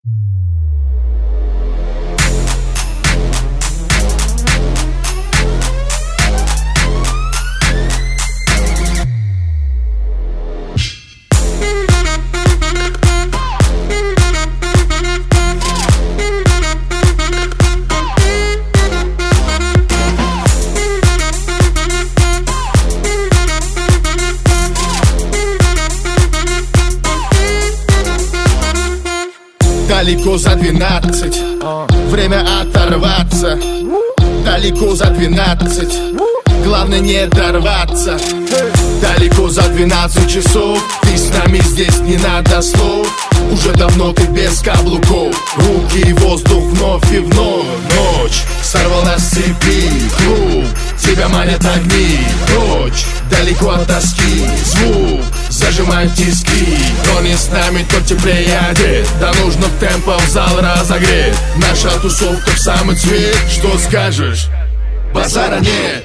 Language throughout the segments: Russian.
Далеко за 12, время оторваться. Далеко за 12, главное не дорваться. Далеко за 12 часов, ты с нами здесь, не надо слов. Уже давно ты без каблуков, руки и воздух вновь и вновь. Ночь сорвалась с цепи, клуб, тебя манят огни. Прочь, далеко от тоски, звук зажимает тиски. Кто не с нами, тот теплее одет, да нужно в темпо в зал разогреть. Наша тусовка в самый цвет, что скажешь? Базара нет.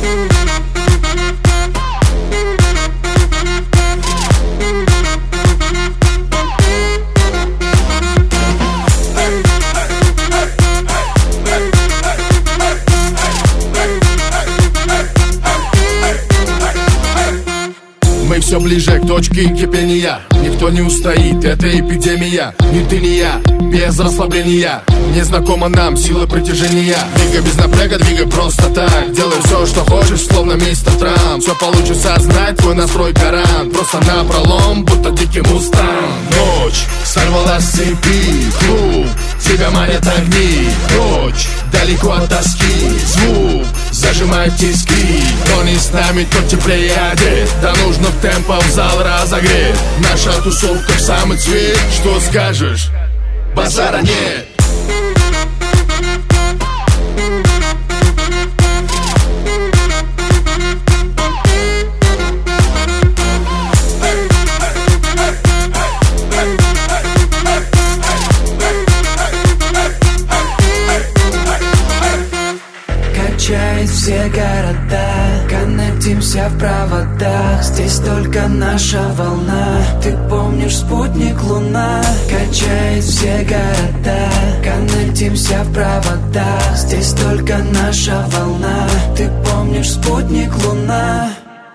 Мы все ближе к точке кипения. Никто не устоит, это эпидемия. Ни ты, ни я, без расслабления. Незнакома нам сила притяжения. Двигай без напряга, двигай просто так. Делай все, что хочешь, словно мистер Трамп. Все получится знать, твой настрой гарант. Просто напролом, будто дикий мустанг. Ночь сорвалась с цепи, клуб, тебя манят огни. Прочь, далеко от тоски, звук зажимает тиски. Кто не с нами, тот теплее одет, да нужно в темпо в зал разогреть. Наша тусовка в самый цвет, что скажешь? Базара нет. Качает все города, коннектимся в проводах. Здесь только наша волна, ты помнишь спутник Луна. Качает все города, коннектимся в проводах. Здесь только наша волна, ты помнишь спутник Луна.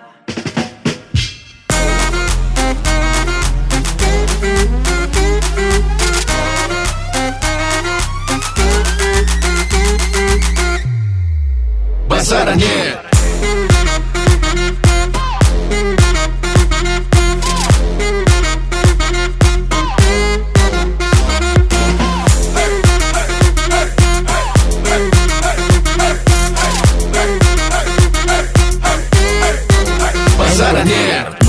Базара нет. Базара нет.